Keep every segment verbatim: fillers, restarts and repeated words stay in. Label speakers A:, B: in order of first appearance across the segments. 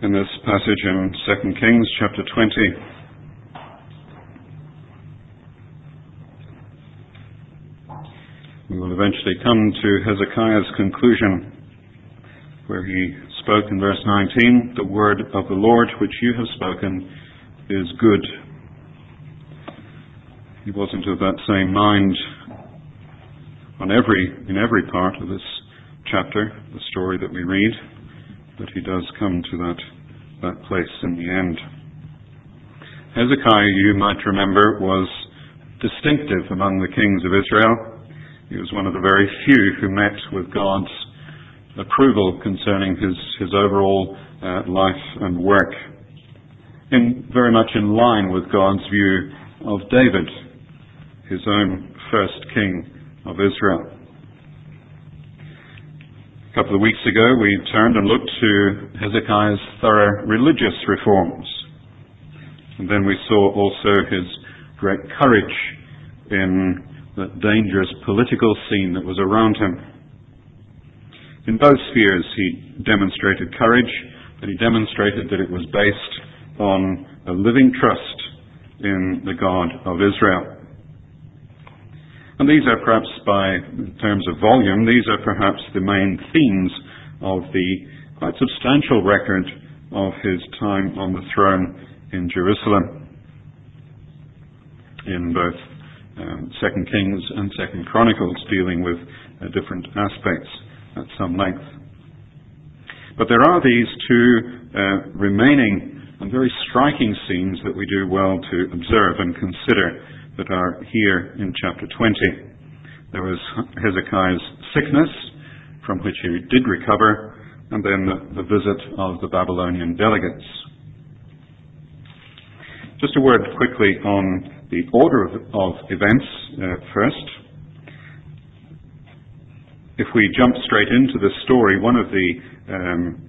A: in this passage in Second Kings chapter twenty. We will eventually come to Hezekiah's conclusion, where he spoke in verse nineteen, "The word of the Lord which you have spoken is good." He wasn't of that same mind on every in every part of this chapter, the story that we read, but he does come to that, that place in the end. Hezekiah, you might remember, was distinctive among the kings of Israel. He was one of the very few who met with God's approval concerning his, his overall uh, life and work, in very much in line with God's view of David, his own first king of Israel. A couple of weeks ago we turned and looked to Hezekiah's thorough religious reforms, and then we saw also his great courage in the dangerous political scene that was around him. In both spheres he demonstrated courage, but he demonstrated that it was based on a living trust in the God of Israel. And these are perhaps, by in terms of volume, these are perhaps the main themes of the quite substantial record of his time on the throne in Jerusalem, in both um, Second Kings and Second Chronicles, dealing with uh, different aspects at some length. But there are these two uh, remaining and very striking scenes that we do well to observe and consider that are here in chapter twenty. There was Hezekiah's sickness, from which he did recover, and then the, the visit of the Babylonian delegates. Just a word quickly on the order of, of events uh, first. If we jump straight into the story, one of the um,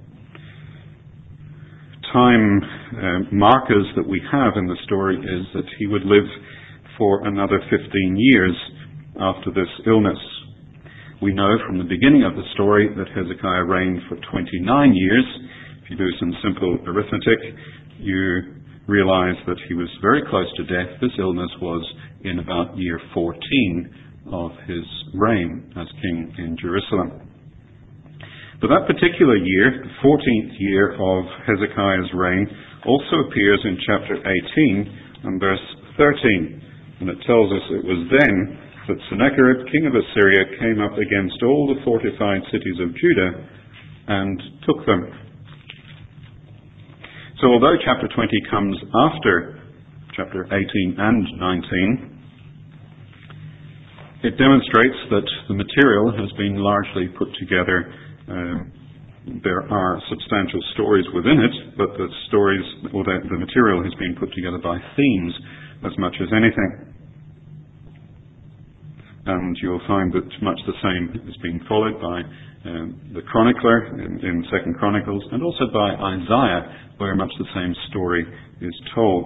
A: time uh, markers that we have in the story is that he would live for another fifteen years after this illness. We know from the beginning of the story that Hezekiah reigned for twenty-nine years. If you do some simple arithmetic, you realize that he was very close to death. This illness was in about year fourteen of his reign as king in Jerusalem. But that particular year, the fourteenth year of Hezekiah's reign, also appears in chapter eighteen and verse thirteen. And it tells us it was then that Sennacherib, king of Assyria, came up against all the fortified cities of Judah and took them. So although chapter twenty comes after chapter eighteen and nineteen, it demonstrates that the material has been largely put together. Uh, there are substantial stories within it, but the stories, or the, the material has been put together by themes as much as anything. And you'll find that much the same is being followed by um, the chronicler in, in Second Chronicles, and also by Isaiah, where much the same story is told.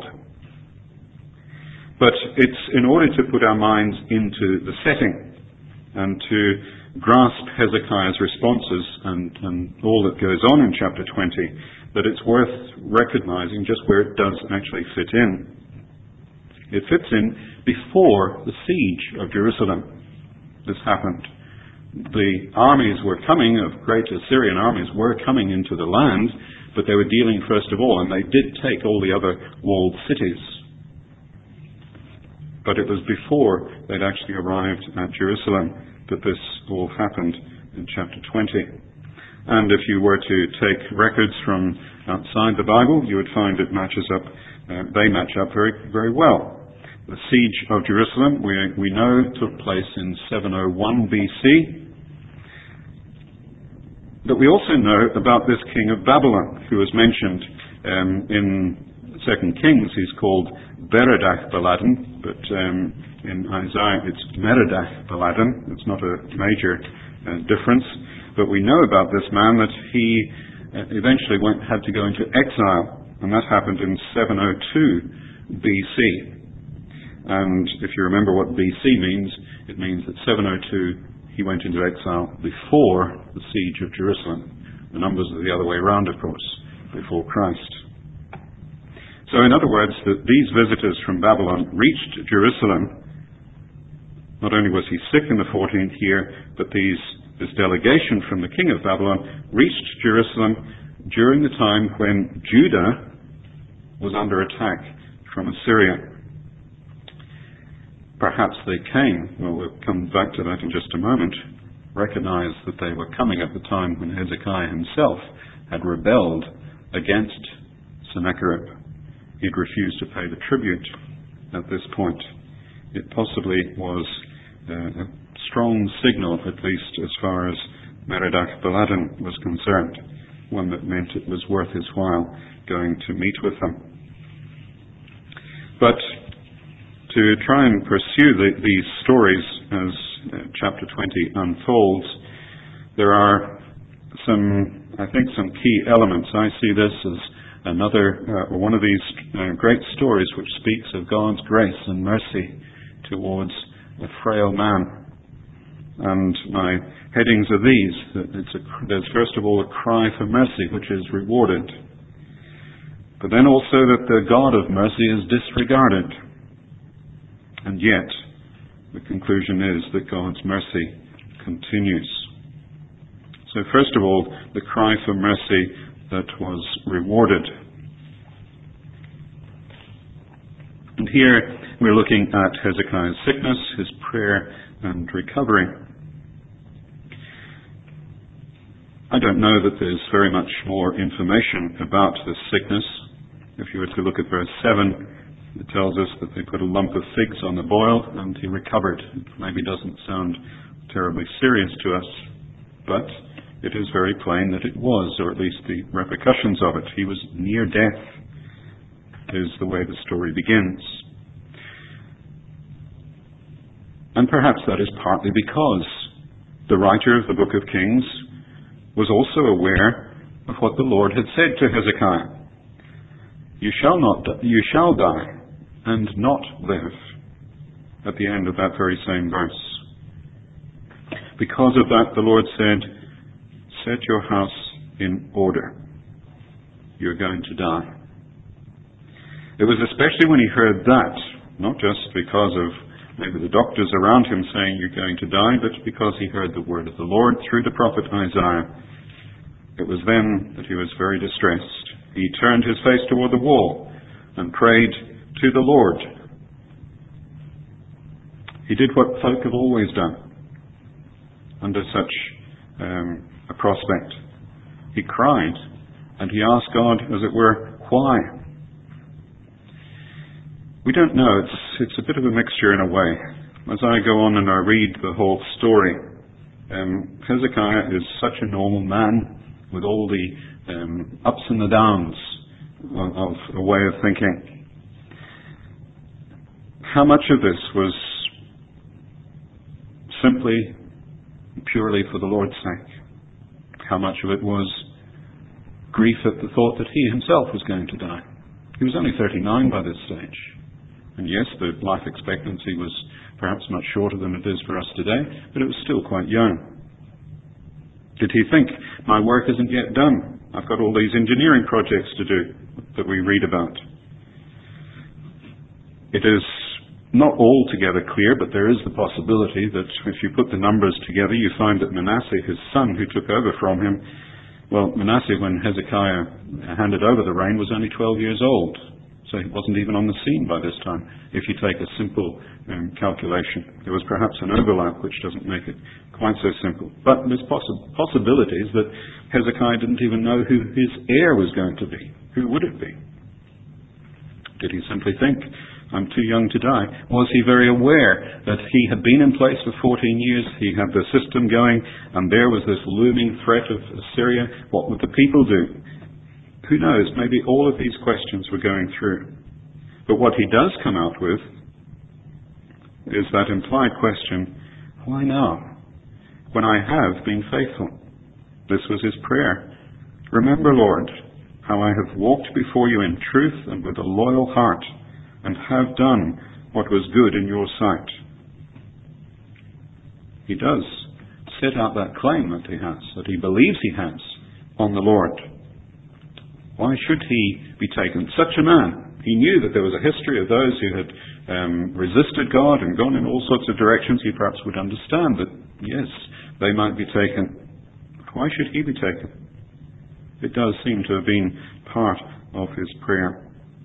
A: But it's in order to put our minds into the setting and to grasp Hezekiah's responses and, and all that goes on in chapter twenty that it's worth recognizing just where it does actually fit in. It fits in before the siege of Jerusalem. This happened. The armies were coming, of great Assyrian armies were coming into the land, but they were dealing first of all, and they did take all the other walled cities. But it was before they'd actually arrived at Jerusalem that this all happened in chapter twenty. And if you were to take records from outside the Bible, you would find it matches up, uh, they match up very, very well. The siege of Jerusalem, we, we know, took place in seven oh one B C. But we also know about this king of Babylon, who was mentioned um, in Second Kings. He's called Berodach Baladan, but um, in Isaiah it's Merodach Baladan. It's not a major uh, difference. But we know about this man that he uh, eventually went, had to go into exile, and that happened in seven oh two B C. And if you remember what B C means, it means that seven oh two he went into exile before the siege of Jerusalem. The numbers are the other way around, of course. before Christ. So in other words, that these visitors from Babylon reached Jerusalem. Not only was he sick in the fourteenth year, but these, this delegation from the king of Babylon reached Jerusalem during the time when Judah was under attack from Assyria. Perhaps they came, well, we'll come back to that in just a moment, recognized that they were coming at the time when Hezekiah himself had rebelled against Sennacherib. He'd refused to pay the tribute at this point. It possibly was uh, a strong signal, at least as far as Merodach-Baladan was concerned, one that meant it was worth his while going to meet with them. But to try and pursue the, these stories as uh, chapter twenty unfolds, there are some, I think, some key elements. I see this as another, uh, one of these uh, great stories which speaks of God's grace and mercy towards a frail man. And my headings are these. That it's a, there's first of all a cry for mercy, which is rewarded. But then also that the God of mercy is disregarded. And yet, the conclusion is that God's mercy continues. So first of all, the cry for mercy that was rewarded. And here we're looking at Hezekiah's sickness, his prayer and recovery. I don't know that there's very much more information about this sickness. If you were to look at verse seven, it tells us that they put a lump of figs on the boil and he recovered. It maybe doesn't sound terribly serious to us, but it is very plain that it was, or at least the repercussions of it. He was near death, is the way the story begins. And perhaps that is partly because the writer of the book of Kings was also aware of what the Lord had said to Hezekiah. You shall not, you shall die and not live, at the end of that very same verse. Because of that, the Lord said, set your house in order. You're going to die. It was especially when he heard that, not just because of maybe the doctors around him saying you're going to die, but because he heard the word of the Lord through the prophet Isaiah. It was then that he was very distressed. He turned his face toward the wall and prayed to the Lord. He did what folk have always done under such um, a prospect. He cried and he asked God, as it were, why? We don't know. It's, it's a bit of a mixture in a way. As I go on and I read the whole story, um, Hezekiah is such a normal man with all the um, ups and the downs of, of a way of thinking. How much of this was simply, purely for the Lord's sake? How much of it was grief at the thought that he himself was going to die? He was only thirty-nine by this stage. And yes, the life expectancy was perhaps much shorter than it is for us today, but it was still quite young. Did he think, my work isn't yet done? I've got all these engineering projects to do that we read about. It is not altogether clear, but there is the possibility that if you put the numbers together, you find that Manasseh, his son, who took over from him, well, Manasseh, when Hezekiah handed over the reign, was only twelve years old. So he wasn't even on the scene by this time, if you take a simple um, calculation. There was perhaps an overlap which doesn't make it quite so simple. But there's possi- possibilities that Hezekiah didn't even know who his heir was going to be. Who would it be? Did he simply think, I'm too young to die? Was he very aware that he had been in place for fourteen years, he had the system going, and there was this looming threat of Assyria? What would the people do? Who knows? Maybe all of these questions were going through. But what he does come out with is that implied question, why now? When I have been faithful. This was his prayer. Remember, Lord, how I have walked before you in truth and with a loyal heart, and have done what was good in your sight. He does set out that claim that he has, that he believes he has on the Lord. Why should he be taken? Such a man. He knew that there was a history of those who had um, resisted God and gone in all sorts of directions. He perhaps would understand that, yes, they might be taken. Why should he be taken? It does seem to have been part of his prayer.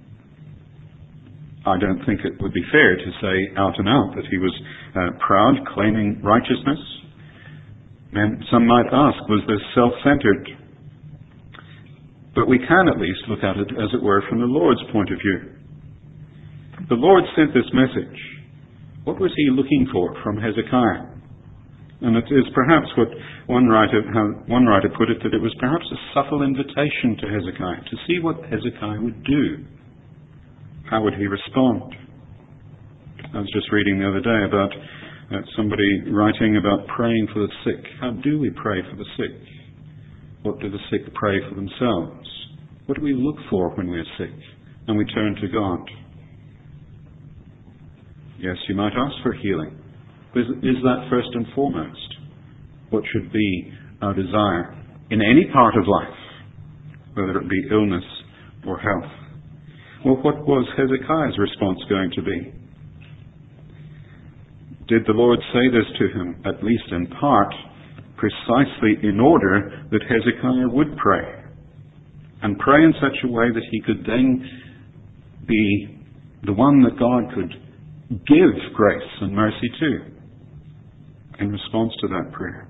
A: I don't think it would be fair to say out and out that he was uh, proud, claiming righteousness. And some might ask, was this self-centered? But we can at least look at it, as it were, from the Lord's point of view. The Lord sent this message. What was he looking for from Hezekiah? And it is perhaps what one writer, how one writer put it, that it was perhaps a subtle invitation to Hezekiah to see what Hezekiah would do. How would he respond? I was just reading the other day about uh, somebody writing about praying for the sick. How do we pray for the sick? What do the sick pray for themselves? What do we look for when we are sick and we turn to God? Yes, you might ask for healing. Is, is that first and foremost what should be our desire in any part of life, whether it be illness or health? Well, what was Hezekiah's response going to be? Did the Lord say this to him, at least in part, precisely in order that Hezekiah would pray, and pray in such a way that he could then be the one that God could give grace and mercy to in response to that prayer?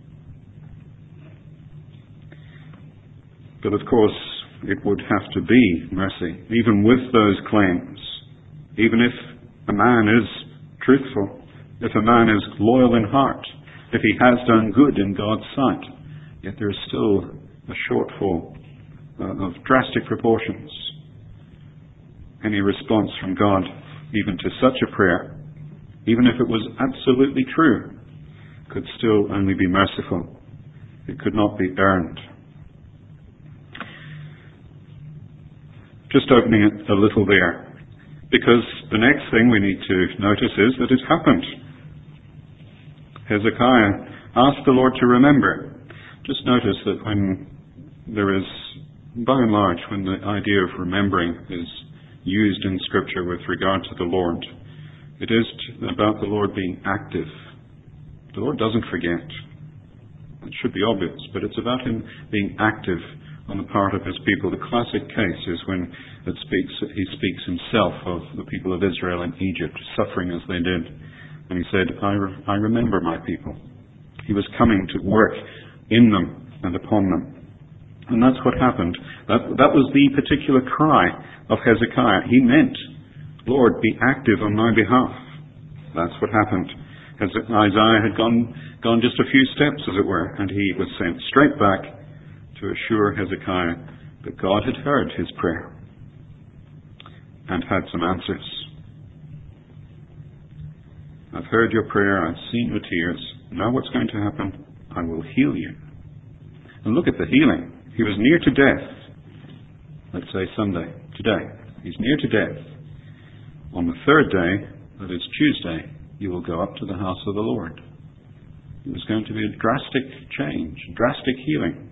A: But of course, it would have to be mercy, even with those claims. Even if a man is truthful, if a man is loyal in heart, if he has done good in God's sight, yet there is still a shortfall uh, of drastic proportions. Any response from God, even to such a prayer, even if it was absolutely true, could still only be merciful. It could not be earned. Just opening it a little there, because the next thing we need to notice is that it happened. Hezekiah asked the Lord to remember. Just notice that when there is, by and large, when the idea of remembering is used in Scripture with regard to the Lord, it is about the Lord being active. The Lord doesn't forget. It should be obvious, but it's about him being active on the part of his people. The classic case is when it speaks, he speaks himself of the people of Israel in Egypt, suffering as they did. And he said, I, re- I remember my people. He was coming to work in them and upon them. And that's what happened. That, that was the particular cry of Hezekiah. He meant, Lord, be active on my behalf. That's what happened. As Isaiah had gone, gone just a few steps, as it were, and he was sent straight back to assure Hezekiah that God had heard his prayer and had some answers. I've heard your prayer, I've seen your tears. Now what's going to happen? I will heal you. And look at the healing. He was near to death. Let's say Sunday, today. He's near to death. On the third day, that is Tuesday, you will go up to the house of the Lord. It was going to be a drastic change, drastic healing.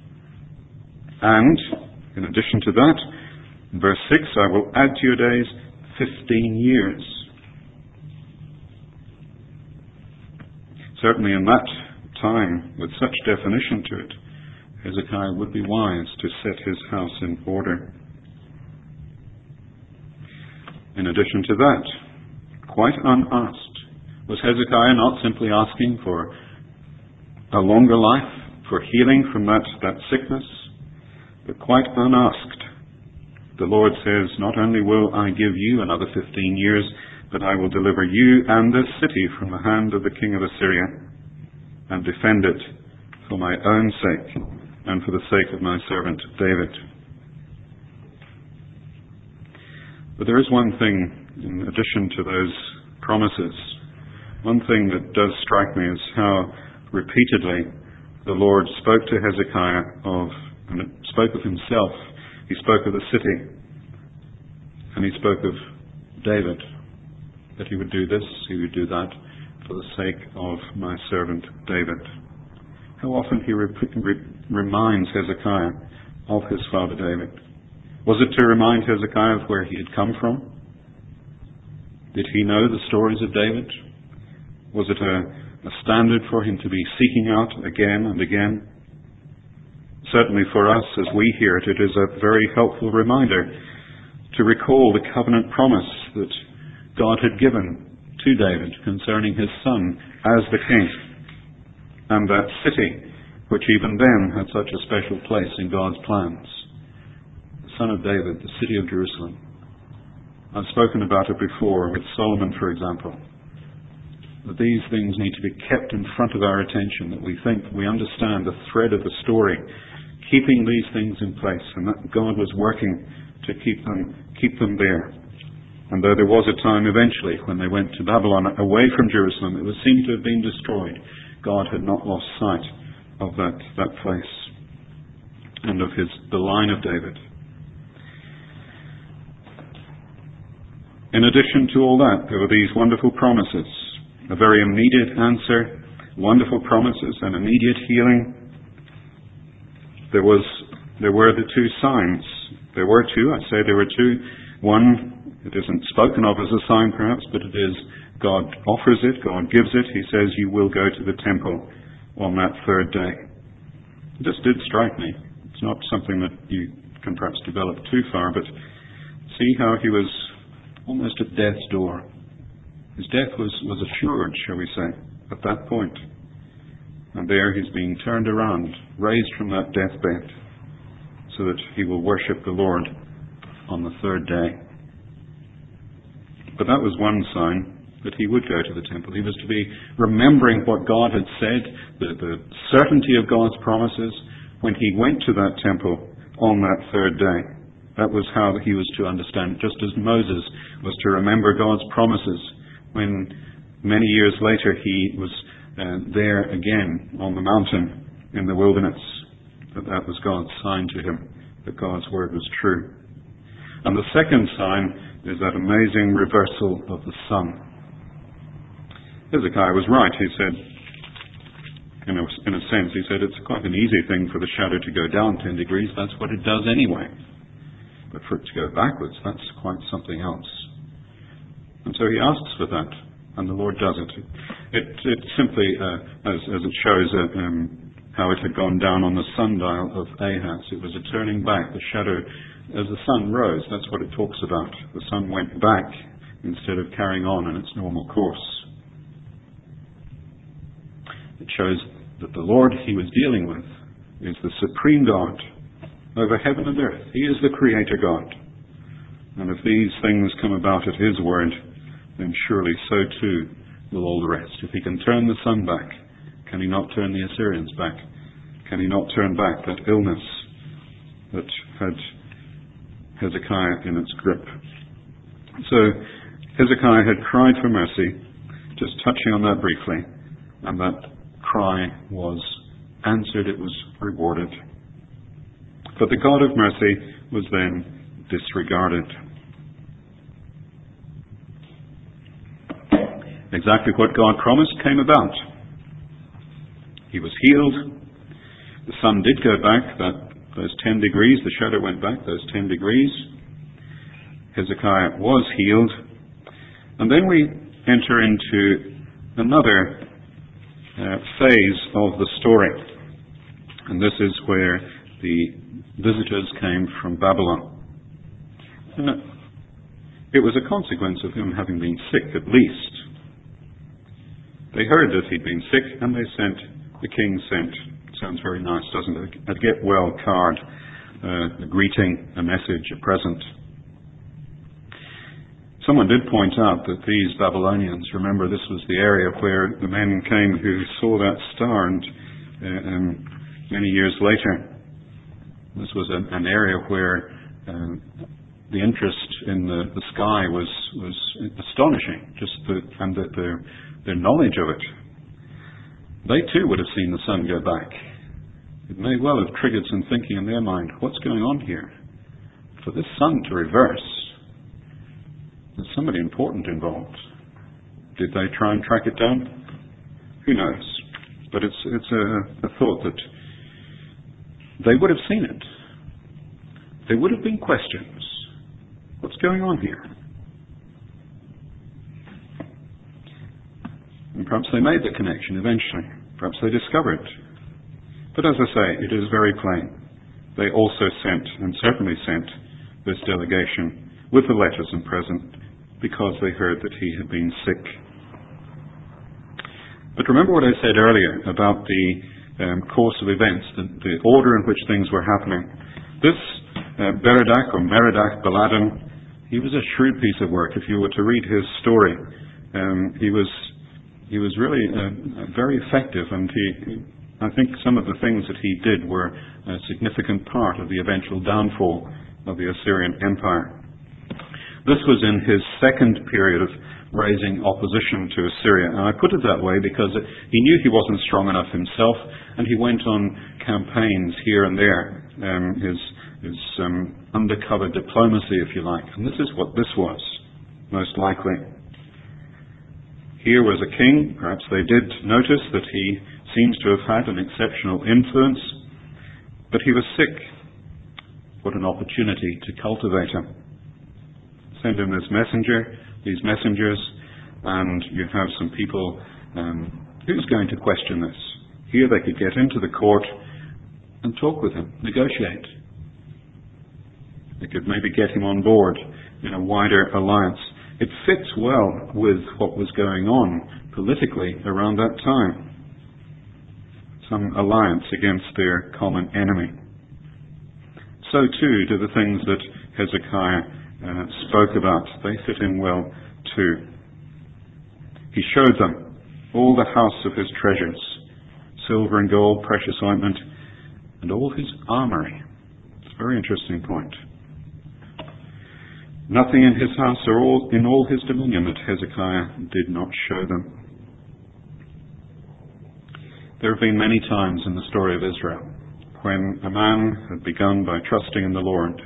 A: And, in addition to that, in verse six, I will add to your days fifteen years. Certainly in that time, with such definition to it, Hezekiah would be wise to set his house in order. In addition to that, quite unasked, was Hezekiah not simply asking for a longer life, for healing from that, that sickness? But quite unasked, the Lord says, not only will I give you another fifteen years, but I will deliver you and this city from the hand of the king of Assyria, and defend it for my own sake, and for the sake of my servant David. But there is one thing, in addition to those promises, one thing that does strike me is how repeatedly the Lord spoke to Hezekiah of, and it spoke of himself. He spoke of the city, and he spoke of David, that he would do this, he would do that, for the sake of my servant David. How often he re- re- reminds Hezekiah of his father David? Was it to remind Hezekiah of where he had come from? Did he know the stories of David? Was it a, a standard for him to be seeking out again and again? Certainly for us, as we hear it, it is a very helpful reminder to recall the covenant promise that God had given to David concerning his son as the king, and that city, which even then had such a special place in God's plans. The son of David, the city of Jerusalem. I've spoken about it before with Solomon, for example. That these things need to be kept in front of our attention, that we think we understand the thread of the story, keeping these things in place, and that God was working to keep them, keep them there. And though there was a time eventually when they went to Babylon away from Jerusalem, it was seemed to have been destroyed. God had not lost sight of that, that place and of his, the line of David. In addition to all that, there were these wonderful promises, a very immediate answer, wonderful promises, and immediate healing. There was, there were the two signs. There were two, I say there were two. One, it isn't spoken of as a sign perhaps, but it is, God offers it, God gives it. He says, you will go to the temple on that third day. It just did strike me. It's not something that you can perhaps develop too far, but see how he was almost at death's door. His death was, was assured, shall we say, at that point. And there he's being turned around, raised from that deathbed, so that he will worship the Lord on the third day. But that was one sign, that he would go to the temple. He was to be remembering what God had said, the, the certainty of God's promises, when he went to that temple on that third day. That was how he was to understand, just as Moses was to remember God's promises when many years later he was uh, there again on the mountain in the wilderness, that that was God's sign to him, that God's word was true. And the second sign is that amazing reversal of the sun. Hezekiah was right. He said, in a, in a sense, he said, it's quite an easy thing for the shadow to go down ten degrees. That's what it does anyway. But for it to go backwards, that's quite something else. And so he asks for that, and the Lord does it. It, it simply, uh, as, as it shows uh, um, how it had gone down on the sundial of Ahaz. It was a turning back, the shadow, as the sun rose. That's what it talks about. The sun went back instead of carrying on in its normal course. It shows that the Lord he was dealing with is the supreme God over heaven and earth. He is the Creator God. And if these things come about at his word, then surely so too will all the rest. If he can turn the sun back, can he not turn the Assyrians back? Can he not turn back that illness that had Hezekiah in its grip? So Hezekiah had cried for mercy, just touching on that briefly, and that cry was answered, it was rewarded. But the God of mercy was then disregarded. Exactly what God promised came about. He was healed. The sun did go back, that those ten degrees, the shadow went back, those ten degrees. Hezekiah was healed. And then we enter into another uh, phase of the story. And this is where the visitors came from Babylon. And it was a consequence of him having been sick, at least. They heard that he'd been sick, and they sent, the king sent, sounds very nice, doesn't it? A get well card, uh, a greeting, a message, a present. Someone did point out that these Babylonians, remember this was the area where the men came who saw that star, and uh, um, many years later, this was an, an area where um, the interest in the, the sky was, was astonishing, just the, and the, their, their knowledge of it. They too would have seen the sun go back. It may well have triggered some thinking in their mind, what's going on here? For this sun to reverse, there's somebody important involved. Did they try and track it down? Who knows? But it's, it's a, a thought that they would have seen it. there would have been questions. What's going on here? And perhaps they made the connection eventually. Perhaps they discovered. But as I say, it is very plain. They also sent, and certainly sent, this delegation with the letters and present because they heard that he had been sick. But remember what I said earlier about the um, course of events, the, the order in which things were happening. This uh, Berodach or Merodach Baladan, he was a shrewd piece of work. If you were to read his story, um, he was he was really uh, very effective, and he, I think some of the things that he did were a significant part of the eventual downfall of the Assyrian Empire. This was in his second period of raising opposition to Assyria. And I put it that way because he knew he wasn't strong enough himself, and he went on campaigns here and there, um, his, his um, undercover diplomacy, if you like. And this is what this was, most likely. Here was a king. Perhaps they did notice that he seems to have had an exceptional influence, but he was sick. What an opportunity to cultivate him. Send him this messenger, these messengers, and you have some people, um, who's going to question this? Here they could get into the court and talk with him, negotiate. They could maybe get him on board in a wider alliance. It fits well with what was going on politically around that time. Some alliance against their common enemy. So too do the things that Hezekiah uh, spoke about. They fit in well too. He showed them all the house of his treasures, silver and gold, precious ointment, and all his armory. It's a very interesting point. Nothing in his house or all, in all his dominion that Hezekiah did not show them. There have been many times in the story of Israel when a man had begun by trusting in the Lord,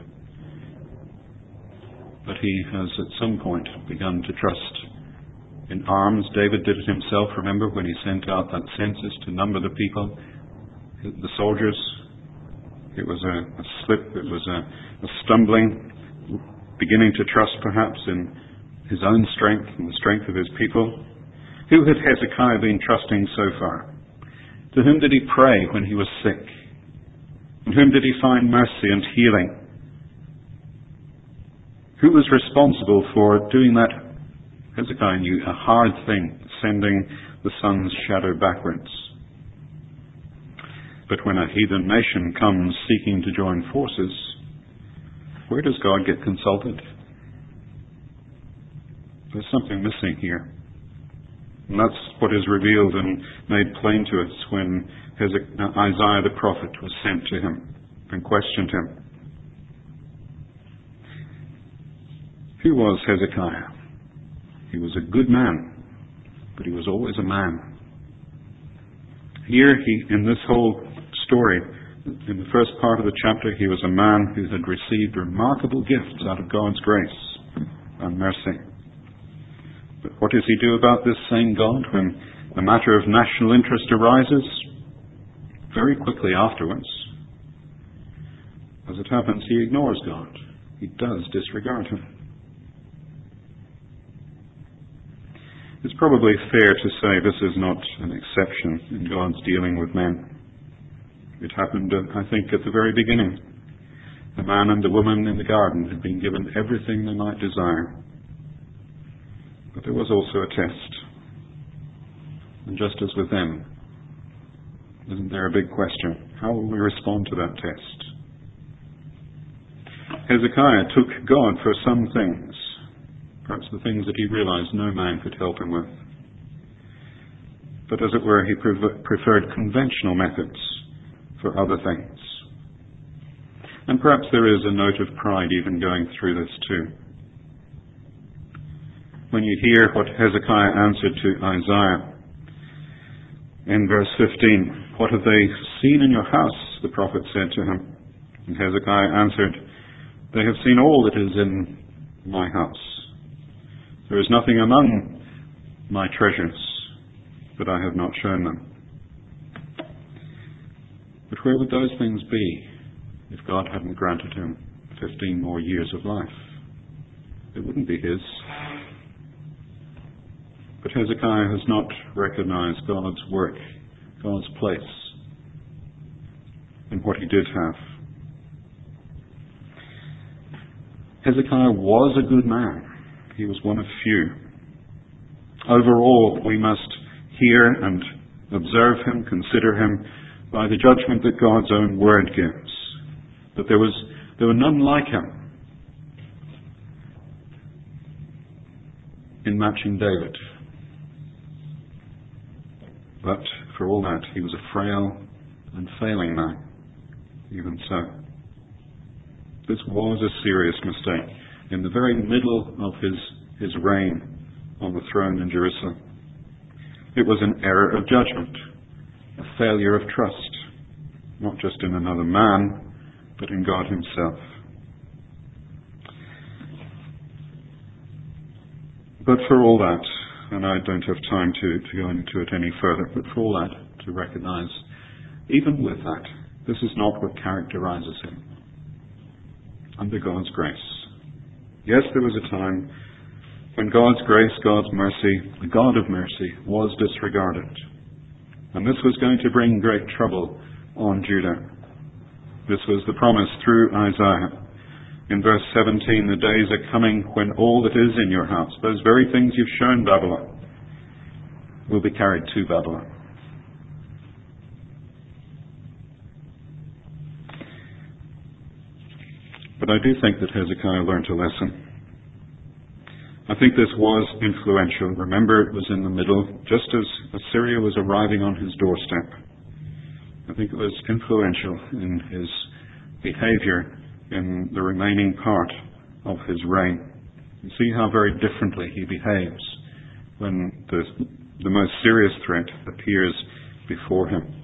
A: but he has at some point begun to trust in arms. David did it himself, remember, when he sent out that census to number the people, the soldiers. It was a, a slip, it was a, a stumbling, beginning to trust perhaps in his own strength and the strength of his people. Who had Hezekiah been trusting so far? To whom did he pray when he was sick? In whom did he find mercy and healing? Who was responsible for doing that, Hezekiah knew, a hard thing, sending the sun's shadow backwards? But when a heathen nation comes seeking to join forces, where does God get consulted? There's something missing here. And that's what is revealed and made plain to us when Isaiah the prophet was sent to him and questioned him. Who was Hezekiah? He was a good man, but he was always a man. Here, he, in this whole story, in the first part of the chapter, he was a man who had received remarkable gifts out of God's grace and mercy. But what does he do about this same God when a matter of national interest arises? Very quickly afterwards, as it happens, he ignores God. He does disregard him. It's probably fair to say this is not an exception in God's dealing with men. It happened, uh, I think, at the very beginning. The man and the woman in the garden had been given everything they might desire. But there was also a test. And just as with them, isn't there a big question? How will we respond to that test? Hezekiah took God for some things, perhaps the things that he realized no man could help him with. But as it were, he preferred conventional methods for other things. And perhaps there is a note of pride even going through this too. When you hear what Hezekiah answered to Isaiah in verse fifteen, "What have they seen in your house?" the prophet said to him. And Hezekiah answered, "They have seen all that is in my house. There is nothing among my treasures that I have not shown them." But where would those things be if God hadn't granted him fifteen more years of life. It wouldn't be his. But Hezekiah has not recognized God's work, God's place in what he did have. Hezekiah was a good man. He was one of few. Overall, we must hear and observe him, consider him by the judgment that God's own word gives. That there was there were none like him in matching David. But for all that, he was a frail and failing man, even so. This was a serious mistake in the very middle of his, his reign on the throne in Jerusalem. It was an error of judgment, a failure of trust, not just in another man, but in God himself. But for all that, and I don't have time to, to go into it any further, but for all that, to recognize, even with that, this is not what characterizes him. Under God's grace. Yes, there was a time when God's grace, God's mercy, the God of mercy, was disregarded. And this was going to bring great trouble on Judah. This was the promise through Isaiah. In verse seventeen, the days are coming when all that is in your house, those very things you've shown Babylon, will be carried to Babylon. But I do think that Hezekiah learned a lesson. I think this was influential. Remember, it was in the middle, just as Assyria was arriving on his doorstep. I think it was influential in his behavior in the remaining part of his reign. You see how very differently he behaves when the, the most serious threat appears before him.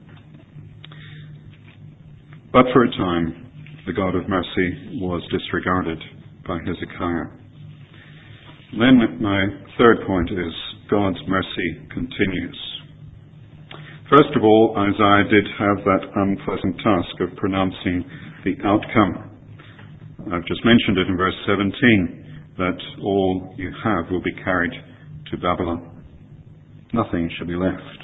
A: But for a time, the God of mercy was disregarded by Hezekiah. Then my third point is God's mercy continues. First of all, Isaiah did have that unpleasant task of pronouncing the outcome. I've just mentioned it in verse seventeen, that all you have will be carried to Babylon. Nothing shall be left.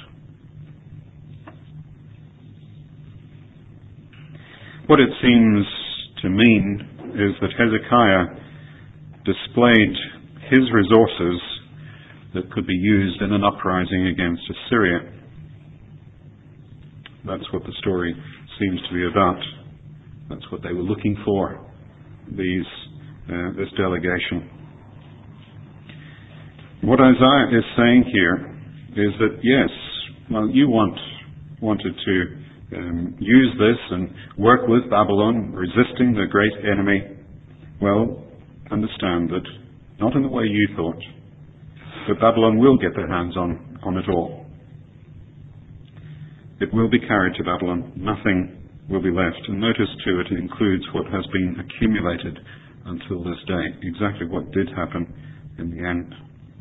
A: What it seems to mean is that Hezekiah displayed his resources that could be used in an uprising against Assyria. That's what the story seems to be about. That's what they were looking for, these, uh, this delegation. What Isaiah is saying here is that, yes, well, you want, wanted to um, use this and work with Babylon, resisting the great enemy. Well, understand that not in the way you thought, but Babylon will get their hands on, on it all. It will be carried to Babylon. Nothing will be left. And notice too, it includes what has been accumulated until this day. Exactly what did happen in the end.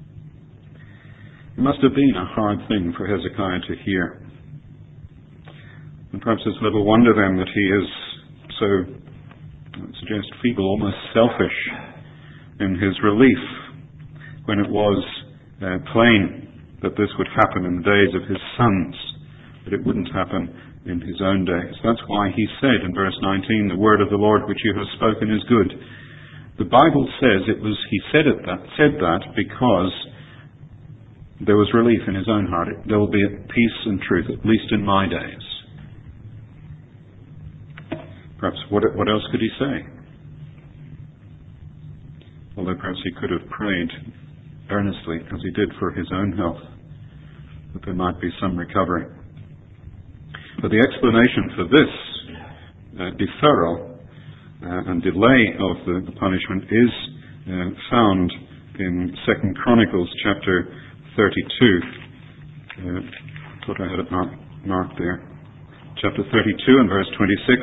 A: It must have been a hard thing for Hezekiah to hear. And perhaps it's little wonder then that he is so, I would suggest, feeble, almost selfish in his relief when it was uh, plain that this would happen in the days of his sons, but it wouldn't happen in his own days. That's why he said in verse nineteen, the word of the Lord which you have spoken is good. The Bible says it was, he said it that, said that because there was relief in his own heart. There will be peace and truth, at least in my days. Perhaps what, what else could he say? Although perhaps he could have prayed earnestly, as he did for his own health, that there might be some recovery. But the explanation for this uh, deferral uh, and delay of the, the punishment is uh, found in Second Chronicles chapter thirty-two. Uh, I thought I had it marked, marked there. Chapter thirty-two and verse twenty-six.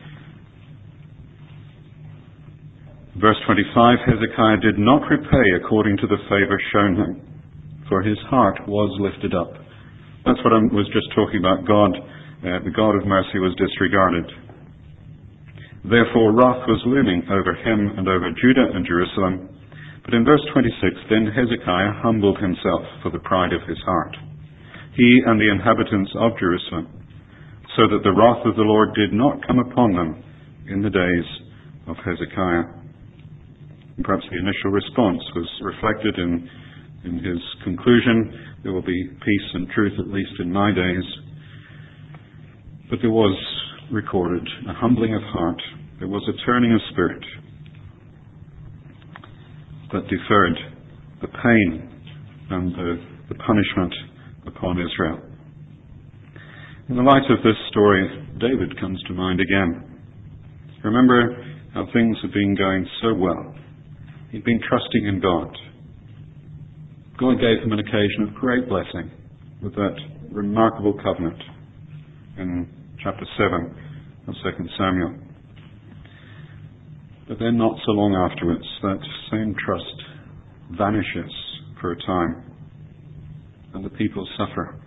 A: Verse twenty-five, Hezekiah did not repay according to the favor shown him, for his heart was lifted up. That's what I was just talking about. God, uh, the God of mercy, was disregarded. Therefore wrath was looming over him and over Judah and Jerusalem. But in verse twenty-six, then Hezekiah humbled himself for the pride of his heart, he and the inhabitants of Jerusalem, so that the wrath of the Lord did not come upon them in the days of Hezekiah. And perhaps the initial response was reflected in, in his conclusion, there will be peace and truth at least in my days. But there was recorded a humbling of heart, there was a turning of spirit that deferred the pain and the, the punishment upon Israel. In the light of this story, David comes to mind again. Remember how things had been going so well. He'd been trusting in God. God gave him an occasion of great blessing with that remarkable covenant in chapter seven of Second Samuel. But then not so long afterwards, that same trust vanishes for a time, and the people suffer.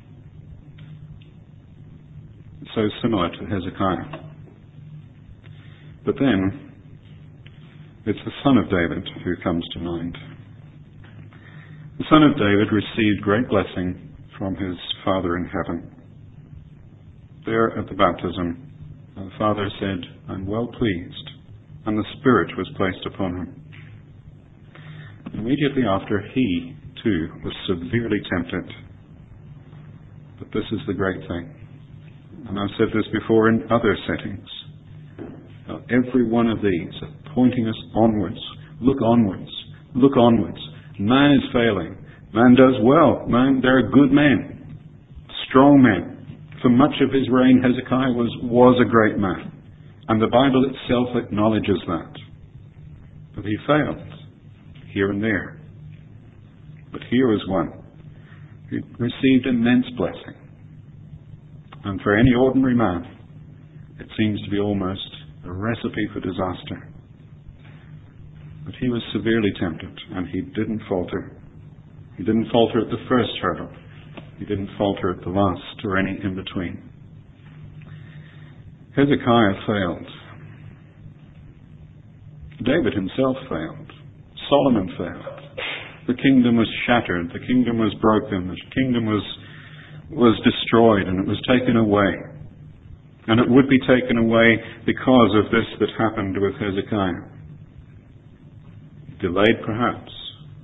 A: It's so similar to Hezekiah. But then, it's the son of David who comes to mind. The son of David received great blessing from his Father in heaven. There at the baptism, the Father said, "I'm well pleased," and the Spirit was placed upon him. Immediately after, he, too, was severely tempted. But this is the great thing. And I've said this before in other settings. Now, every one of these are pointing us onwards. Look onwards. Look onwards. Man is failing. Man does well. Man, there are good men. Strong men. For much of his reign, Hezekiah was, was a great man. And the Bible itself acknowledges that. But he failed. Here and there. But here was one who received immense blessing. And for any ordinary man, it seems to be almost a recipe for disaster. But he was severely tempted, and he didn't falter. He didn't falter at the first hurdle. He didn't falter at the last, or any in between. Hezekiah failed. David himself failed. Solomon failed. The kingdom was shattered. The kingdom was broken. The kingdom was, was destroyed, and it was taken away. And it would be taken away because of this that happened with Hezekiah. Delayed, perhaps,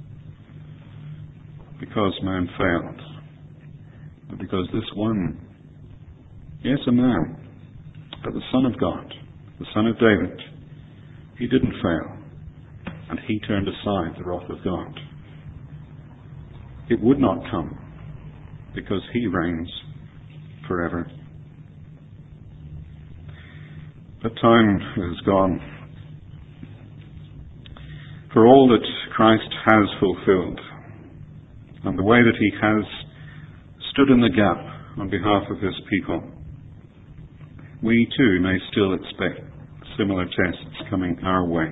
A: because man failed. But because this one, yes, a man, but the Son of God, the Son of David, he didn't fail, and he turned aside the wrath of God. It would not come, because he reigns forever. But time is gone. For all that Christ has fulfilled, and the way that he has stood in the gap on behalf of his people, we too may still expect similar tests coming our way.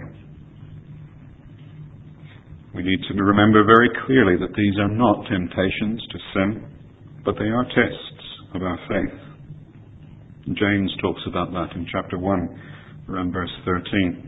A: We need to remember very clearly that these are not temptations to sin, but they are tests of our faith. James talks about that in chapter one, around verse thirteen.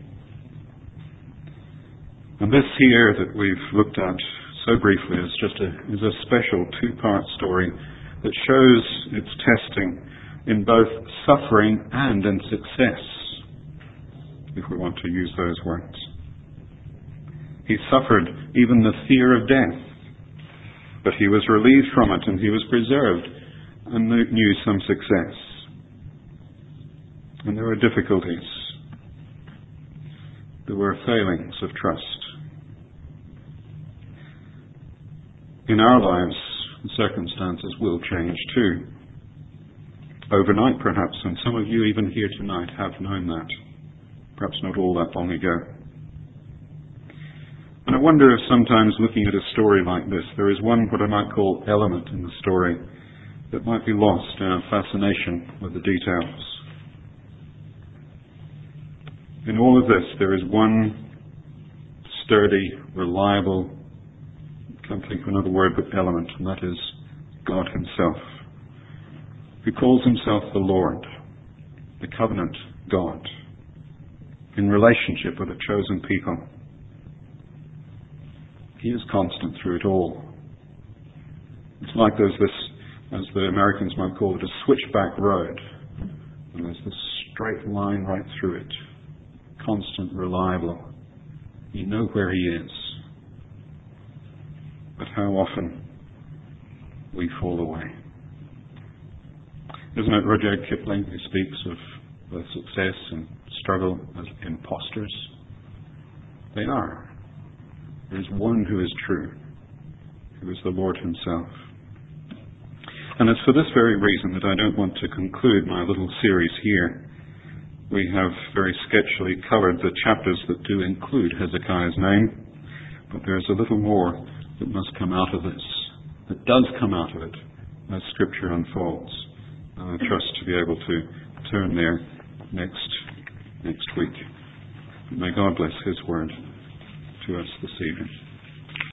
A: And this here that we've looked at so briefly is just a, is a special two-part story that shows its testing in both suffering and in success, if we want to use those words. He suffered even the fear of death, but he was relieved from it, and he was preserved and knew some success. And there were difficulties. There were failings of trust. In our lives, the circumstances will change too. Overnight, perhaps, and some of you even here tonight have known that. Perhaps not all that long ago. And I wonder if sometimes looking at a story like this, there is one, what I might call, element in the story that might be lost in our fascination with the details. In all of this, there is one sturdy, reliable, I can't think of another word but element, and that is God himself, who calls himself the Lord, the covenant God, in relationship with a chosen people. He is constant through it all. It's like there's this, as the Americans might call it, a switchback road. And there's this straight line right through it. Constant, reliable. You know where He is. But how often we fall away. Isn't it Rudyard Kipling who speaks of the success and struggle as impostors? They are. There is one who is true, who is the Lord Himself. And it's for this very reason that I don't want to conclude my little series here. We have very sketchily covered the chapters that do include Hezekiah's name, but there's a little more that must come out of this, that does come out of it as Scripture unfolds. And I trust to be able to turn there next next week. May God bless His word to us this evening.